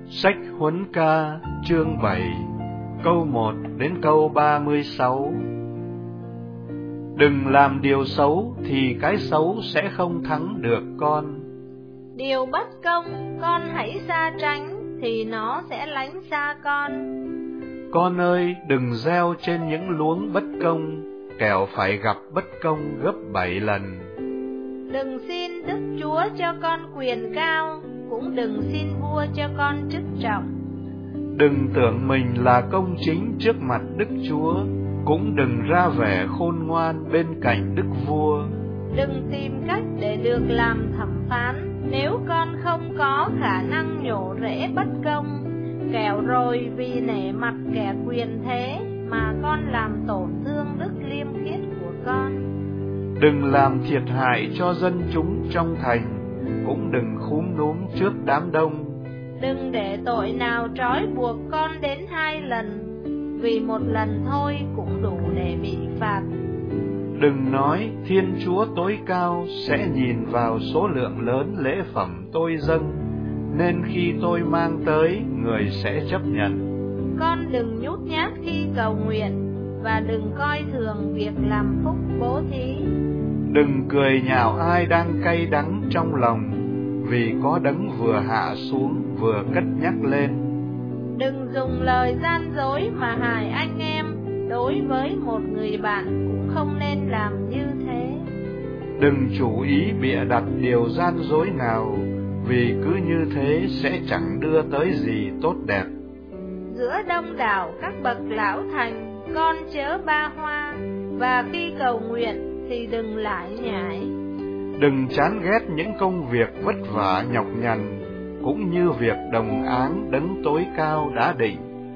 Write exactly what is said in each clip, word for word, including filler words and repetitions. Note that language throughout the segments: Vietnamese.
Sách Huấn Ca chương bảy câu một đến câu ba mươi sáu. Đừng làm điều xấu thì cái xấu sẽ không thắng được con. Điều bất công con hãy xa tránh thì nó sẽ lánh xa con. Con ơi, đừng gieo trên những luống bất công, kẻo phải gặp bất công gấp bảy lần. Đừng xin Đức Chúa cho con quyền cao, cũng đừng xin vua cho con chức trọng. Đừng tưởng mình là công chính trước mặt Đức Chúa, cũng đừng ra vẻ khôn ngoan bên cạnh Đức Vua. Đừng tìm cách để được làm thẩm phán, nếu con không có khả năng nhổ rễ bất công, kẻo rồi vì nể mặt kẻ quyền thế mà con làm tổn thương đức liêm khiết của con. Đừng làm thiệt hại cho dân chúng trong thành, cũng đừng khúm núm trước đám đông. Đừng để tội nào trói buộc con đến hai lần, vì một lần thôi cũng đủ để bị phạt. Đừng nói Thiên Chúa tối cao sẽ nhìn vào số lượng lớn lễ phẩm tôi dâng, nên khi tôi mang tới, người sẽ chấp nhận. Con đừng nhút nhát khi cầu nguyện, và đừng coi thường việc làm phúc bố thí. Đừng cười nhạo ai đang cay đắng trong lòng, vì có đấng vừa hạ xuống vừa cất nhắc lên. Đừng dùng lời gian dối mà hại anh em, đối với một người bạn cũng không nên làm như thế. Đừng chủ ý bịa đặt điều gian dối nào, vì cứ như thế sẽ chẳng đưa tới gì tốt đẹp. Giữa đông đảo các bậc lão thành, con chớ ba hoa, và khi cầu nguyện thì đừng lải nhải. Đừng chán ghét những công việc vất vả nhọc nhằn, cũng như việc đồng áng đấng tối cao đã định.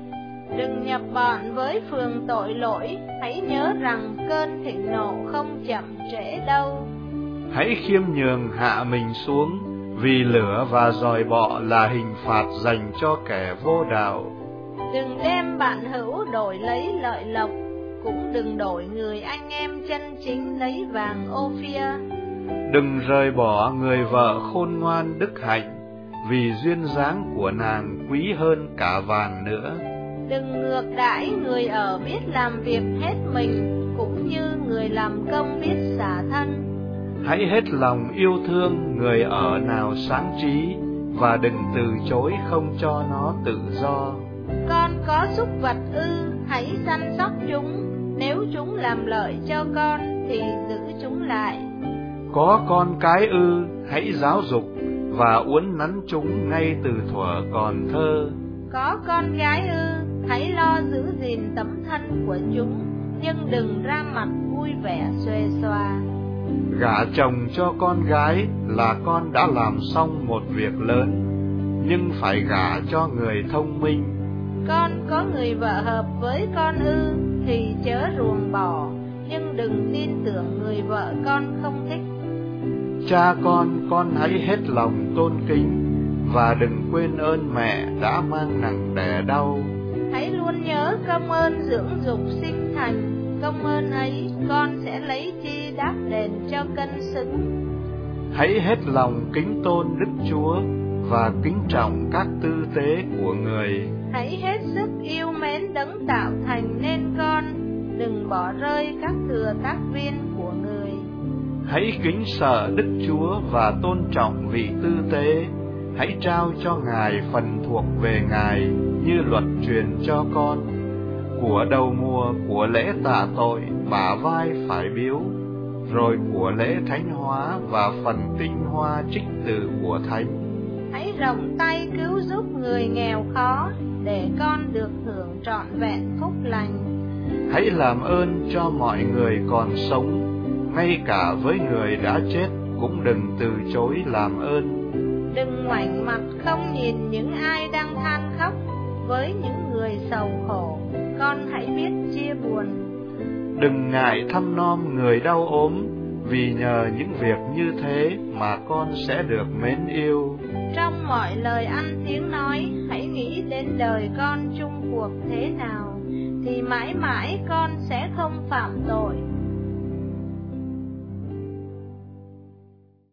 Đừng nhập bọn với phường tội lỗi, hãy nhớ rằng cơn thịnh nộ không chậm trễ đâu. Hãy khiêm nhường hạ mình xuống, vì lửa và giòi bọ là hình phạt dành cho kẻ vô đạo. Đừng đem bạn hữu đổi lấy lợi lộc, cũng đừng đổi người anh em chân chính lấy vàng Ophir. Đừng rời bỏ người vợ khôn ngoan đức hạnh, vì duyên dáng của nàng quý hơn cả vàng nữa. Đừng ngược đãi người ở biết làm việc hết mình, cũng như người làm công biết xả thân. Hãy hết lòng yêu thương người ở nào sáng trí, và đừng từ chối không cho nó tự do. Con có súc vật ư, hãy săn sóc chúng, nếu chúng làm lợi cho con thì giữ chúng lại. Có con cái ư, hãy giáo dục và uốn nắn chúng ngay từ thuở còn thơ. Có con gái ư, hãy lo giữ gìn tấm thân của chúng, nhưng đừng ra mặt vui vẻ xuề xòa. Gả chồng cho con gái là con đã làm xong một việc lớn, nhưng phải gả cho người thông minh. Con có người vợ hợp với con ư, thì chớ ruồng bỏ, nhưng đừng tin tưởng người vợ con không thích. Cha con, con hãy hết lòng tôn kính, và đừng quên ơn mẹ đã mang nặng đẻ đau. Hãy luôn nhớ công ơn dưỡng dục sinh thành, công ơn ấy con sẽ lấy chi đáp đền cho cân xứng. Hãy hết lòng kính tôn Đức Chúa, và kính trọng các tư tế của người. Hãy hết sức yêu mến đấng tạo thành nên con, đừng bỏ rơi các thừa tác viên của người. Hãy kính sợ Đức Chúa và tôn trọng vị tư tế. Hãy trao cho Ngài phần thuộc về Ngài, như luật truyền cho con. Của đầu mùa của lễ tạ tội, bả vai phải biếu, rồi của lễ thánh hóa và phần tinh hoa trích từ của thánh. Hãy rộng tay cứu giúp người nghèo khó, để con được hưởng trọn vẹn phúc lành. Hãy làm ơn cho mọi người còn sống, ngay cả với người đã chết cũng đừng từ chối làm ơn. Đừng ngoảnh mặt không nhìn những ai đang than khóc, với những người sầu khổ, con hãy biết chia buồn. Đừng ngại thăm nom người đau ốm, vì nhờ những việc như thế mà con sẽ được mến yêu. Trong mọi lời ăn tiếng nói, hãy nghĩ đến đời con chung cuộc thế nào, thì mãi mãi con sẽ không phạm tội.